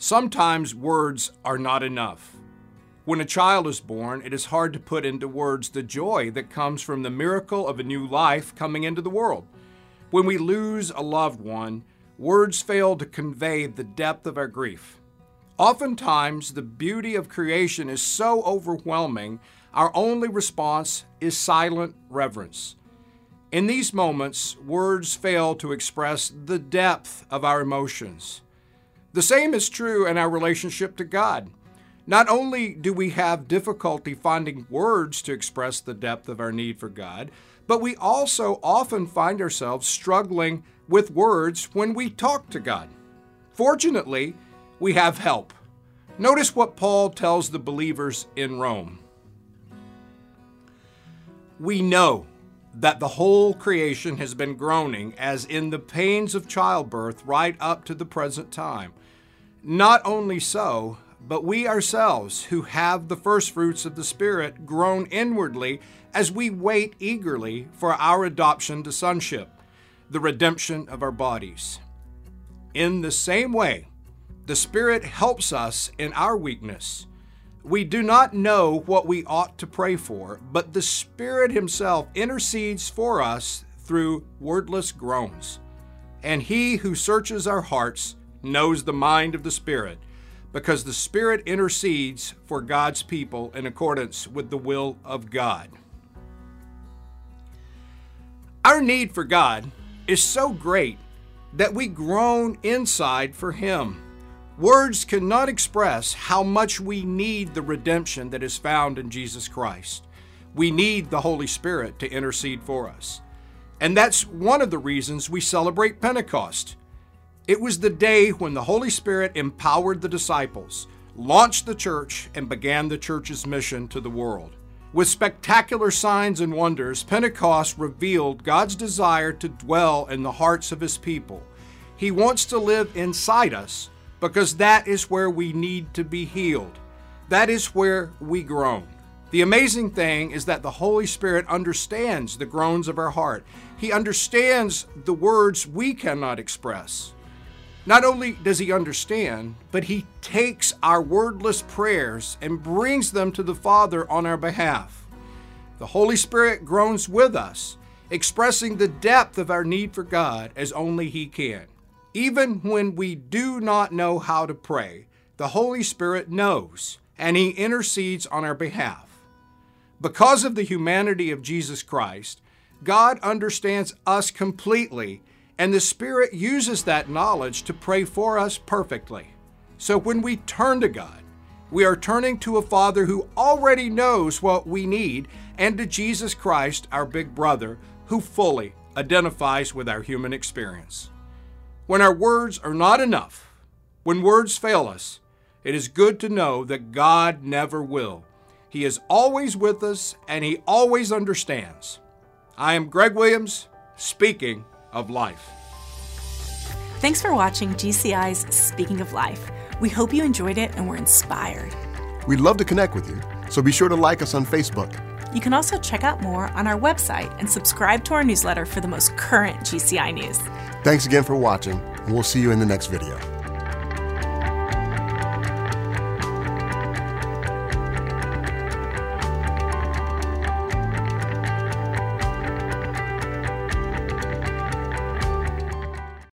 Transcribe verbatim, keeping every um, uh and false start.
Sometimes words are not enough. When a child is born, it is hard to put into words the joy that comes from the miracle of a new life coming into the world. When we lose a loved one, words fail to convey the depth of our grief. Oftentimes, the beauty of creation is so overwhelming, our only response is silent reverence. In these moments, words fail to express the depth of our emotions. The same is true in our relationship to God. Not only do we have difficulty finding words to express the depth of our need for God, but we also often find ourselves struggling with words when we talk to God. Fortunately, we have help. Notice what Paul tells the believers in Rome. We know that the whole creation has been groaning as in the pains of childbirth right up to the present time. Not only so, but we ourselves who have the first fruits of the Spirit groan inwardly as we wait eagerly for our adoption to sonship, the redemption of our bodies. In the same way, the Spirit helps us in our weakness. We do not know what we ought to pray for, but the Spirit Himself intercedes for us through wordless groans. And He who searches our hearts knows the mind of the Spirit, because the Spirit intercedes for God's people in accordance with the will of God. Our need for God is so great that we groan inside for Him. Words cannot express how much we need the redemption that is found in Jesus Christ. We need the Holy Spirit to intercede for us. And that's one of the reasons we celebrate Pentecost. It was the day when the Holy Spirit empowered the disciples, launched the church, and began the church's mission to the world. With spectacular signs and wonders, Pentecost revealed God's desire to dwell in the hearts of His people. He wants to live inside us because that is where we need to be healed. That is where we groan. The amazing thing is that the Holy Spirit understands the groans of our heart. He understands the words we cannot express. Not only does He understand, but He takes our wordless prayers and brings them to the Father on our behalf. The Holy Spirit groans with us, expressing the depth of our need for God as only He can. Even when we do not know how to pray, the Holy Spirit knows, and He intercedes on our behalf. Because of the humanity of Jesus Christ, God understands us completely, and the Spirit uses that knowledge to pray for us perfectly. So when we turn to God, we are turning to a Father who already knows what we need, and to Jesus Christ, our big brother, who fully identifies with our human experience. When our words are not enough, when words fail us, it is good to know that God never will. He is always with us, and He always understands. I am Greg Williams, speaking of life. Thanks for watching G C I's Speaking of Life. We hope you enjoyed it and were inspired. We'd love to connect with you, so be sure to like us on Facebook. You can also check out more on our website and subscribe to our newsletter for the most current G C I news. Thanks again for watching, and we'll see you in the next video.